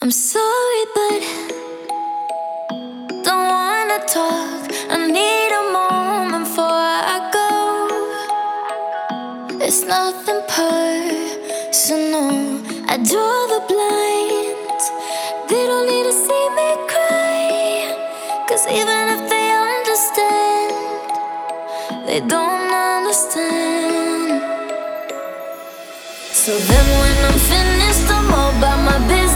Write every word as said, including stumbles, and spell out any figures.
I'm sorry, but don't wanna talk. I need a moment before I go. It's nothing personal. I draw the blinds. They don't need to see me cry. Cause even if they understand, they don't understand. So then when I'm finished, I'm all about my business.